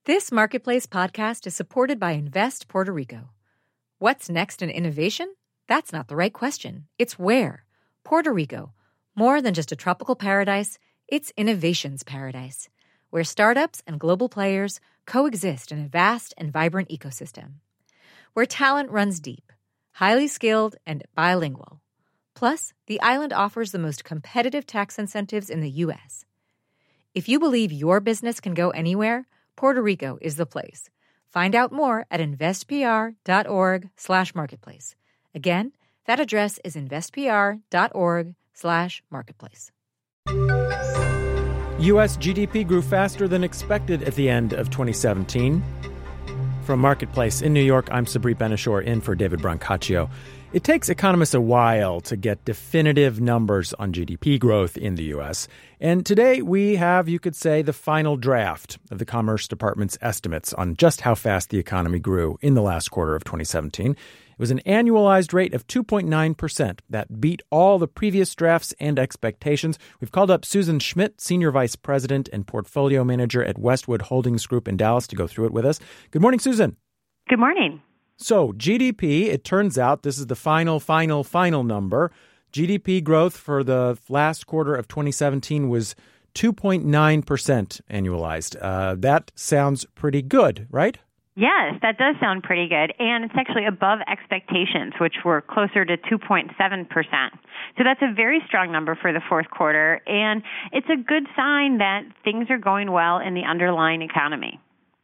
This Marketplace podcast is supported by Invest Puerto Rico. What's next in innovation? That's not the right question. It's where. Puerto Rico. More than just a tropical paradise, it's innovation's paradise, where startups and global players coexist in a vast and vibrant ecosystem. Where talent runs deep, highly skilled, and bilingual. Plus, the island offers the most competitive tax incentives in the U.S. If you believe your business can go anywhere, Puerto Rico is the place. Find out more at investpr.org/marketplace. Again, that address is investpr.org/marketplace. U.S. GDP grew faster than expected at the end of 2017. From Marketplace in New York, I'm Sabri Ben-Achour in for David Brancaccio. It takes economists a while to get definitive numbers on GDP growth in the U.S. And today we have, you could say, the final draft of the Commerce Department's estimates on just how fast the economy grew in the last quarter of 2017. It was an annualized rate of 2.9%. That beat all the previous drafts and expectations. We've called up Susan Schmidt, Senior Vice President and Portfolio Manager at Westwood Holdings Group in Dallas, to go through it with us. Good morning, Susan. Good morning. So GDP, it turns out this is the final number. GDP growth for the last quarter of 2017 was 2.9% annualized. That sounds pretty good, right? Yes, that does sound pretty good. And it's actually above expectations, which were closer to 2.7%. So that's a very strong number for the fourth quarter. And it's a good sign that things are going well in the underlying economy.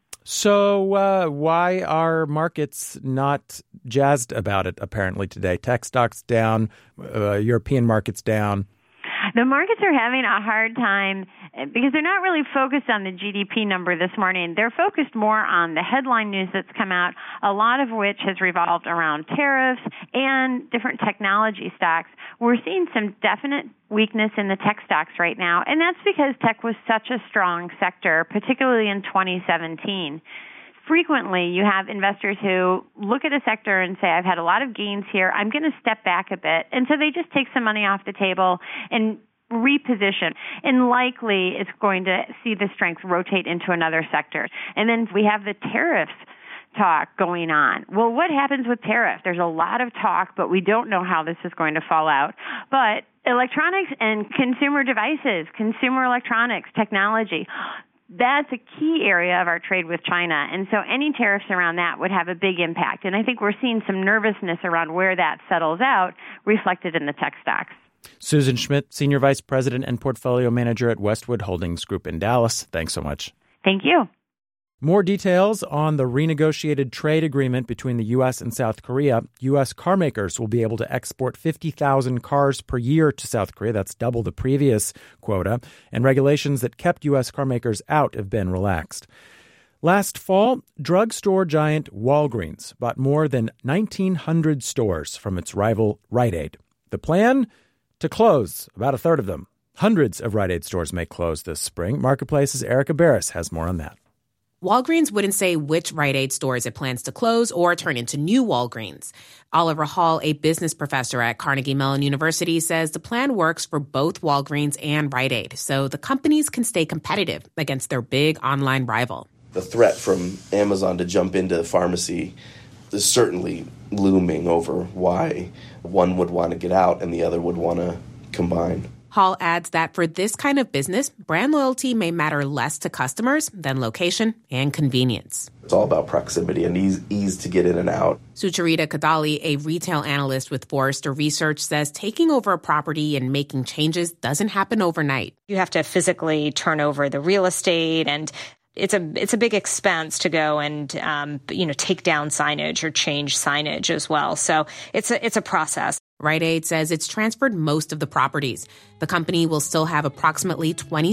So why are markets not jazzed about it, apparently, today? Tech stocks down, European markets down. The markets are having a hard time because they're not really focused on the GDP number this morning. They're focused more on the headline news that's come out, a lot of which has revolved around tariffs and different technology stocks. We're seeing some definite weakness in the tech stocks right now, and that's because tech was such a strong sector, particularly in 2017. Frequently, you have investors who look at a sector and say, I've had a lot of gains here, I'm going to step back a bit. And so they just take some money off the table and reposition. And likely it's going to see the strength rotate into another sector. And then we have the tariffs talk going on. Well, what happens with tariffs? There's a lot of talk, but we don't know how this is going to fall out. But electronics and consumer devices, consumer electronics, technology, that's a key area of our trade with China. And so any tariffs around that would have a big impact. And I think we're seeing some nervousness around where that settles out reflected in the tech stocks. Susan Schmidt, Senior Vice President and Portfolio Manager at Westwood Holdings Group in Dallas. Thanks so much. Thank you. More details on the renegotiated trade agreement between the U.S. and South Korea. U.S. carmakers will be able to export 50,000 cars per year to South Korea. That's double the previous quota. And regulations that kept U.S. carmakers out have been relaxed. Last fall, drugstore giant Walgreens bought more than 1,900 stores from its rival Rite Aid. The plan? To close about a third of them. Hundreds of Rite Aid stores may close this spring. Marketplace's Erica Barris has more on that. Walgreens wouldn't say which Rite Aid stores it plans to close or turn into new Walgreens. Oliver Hall, a business professor at Carnegie Mellon University, says the plan works for both Walgreens and Rite Aid, so the companies can stay competitive against their big online rival. The threat from Amazon to jump into pharmacy is certainly looming over why one would want to get out and the other would want to combine. Hall adds that for this kind of business, brand loyalty may matter less to customers than location and convenience. It's all about proximity and ease to get in and out. Sucharita Kadali, a retail analyst with Forrester Research, says taking over a property and making changes doesn't happen overnight. You have to physically turn over the real estate, and it's a big expense to go and take down signage or change signage as well. So it's a process. Rite Aid says it's transferred most of the properties. The company will still have approximately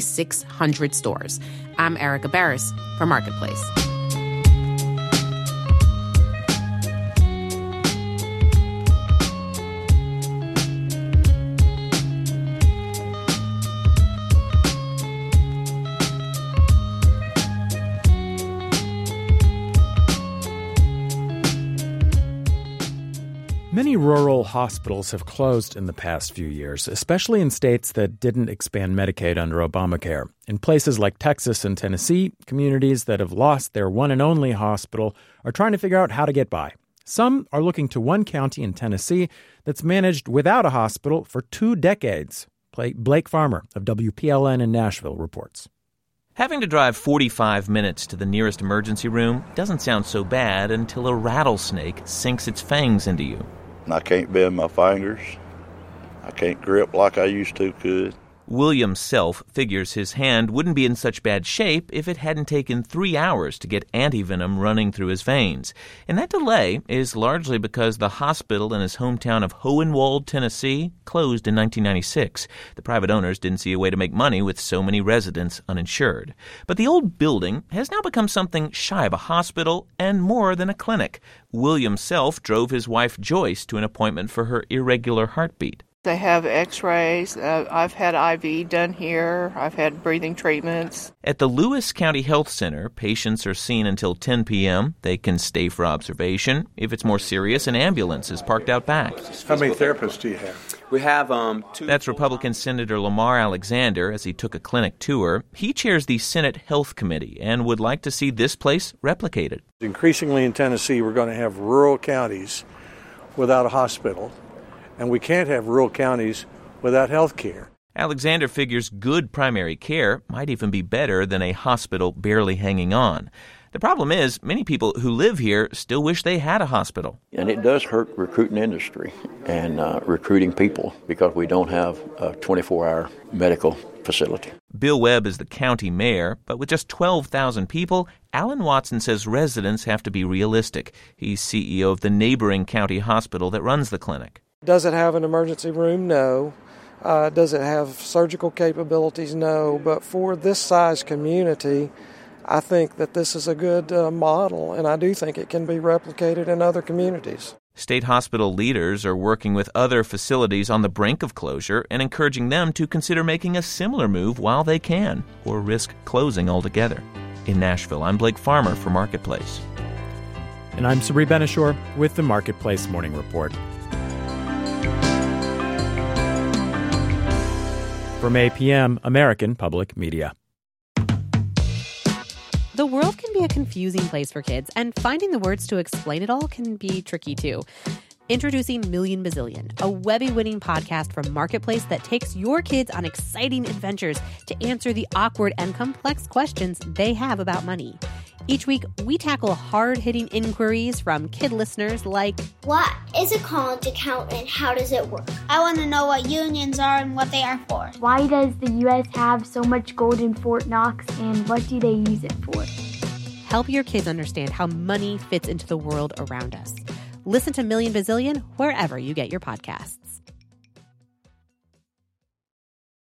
2,600 stores. I'm Erica Barris for Marketplace. Many rural hospitals have closed in the past few years, especially in states that didn't expand Medicaid under Obamacare. In places like Texas and Tennessee, communities that have lost their one and only hospital are trying to figure out how to get by. Some are looking to one county in Tennessee that's managed without a hospital for 2 decades. Blake Farmer of WPLN in Nashville reports. Having to drive 45 minutes to the nearest emergency room doesn't sound so bad until a rattlesnake sinks its fangs into you. I can't bend my fingers. I can't grip like I used to could. William Self figures his hand wouldn't be in such bad shape if it hadn't taken 3 hours to get antivenom running through his veins. And that delay is largely because the hospital in his hometown of Hohenwald, Tennessee, closed in 1996. The private owners didn't see a way to make money with so many residents uninsured. But the old building has now become something shy of a hospital and more than a clinic. William Self drove his wife Joyce to an appointment for her irregular heartbeat. They have x-rays. I've had IV done here. I've had breathing treatments. At the Lewis County Health Center, patients are seen until 10 p.m. They can stay for observation. If it's more serious, an ambulance is parked out back. How many therapists do you have? We have 2. That's Republican Senator Lamar Alexander as he took a clinic tour. He chairs the Senate Health Committee and would like to see this place replicated. Increasingly in Tennessee, we're going to have rural counties without a hospital. And we can't have rural counties without health care. Alexander figures good primary care might even be better than a hospital barely hanging on. The problem is, many people who live here still wish they had a hospital. And it does hurt recruiting industry and recruiting people because we don't have a 24-hour medical facility. Bill Webb is the county mayor, but with just 12,000 people, Alan Watson says residents have to be realistic. He's CEO of the neighboring county hospital that runs the clinic. Does it have an emergency room? No. Does it have surgical capabilities? No. But for this size community, I think that this is a good model, and I do think it can be replicated in other communities. State hospital leaders are working with other facilities on the brink of closure and encouraging them to consider making a similar move while they can, or risk closing altogether. In Nashville, I'm Blake Farmer for Marketplace. And I'm Sabri Ben-Achour with the Marketplace Morning Report. From APM, American Public Media. The world can be a confusing place for kids, and finding the words to explain it all can be tricky too. Introducing Million Bazillion, a Webby-winning podcast from Marketplace that takes your kids on exciting adventures to answer the awkward and complex questions they have about money. Each week, we tackle hard-hitting inquiries from kid listeners like, what is a college account and how does it work? I want to know what unions are and what they are for. Why does the U.S. have so much gold in Fort Knox and what do they use it for? Help your kids understand how money fits into the world around us. Listen to Million Bazillion wherever you get your podcasts.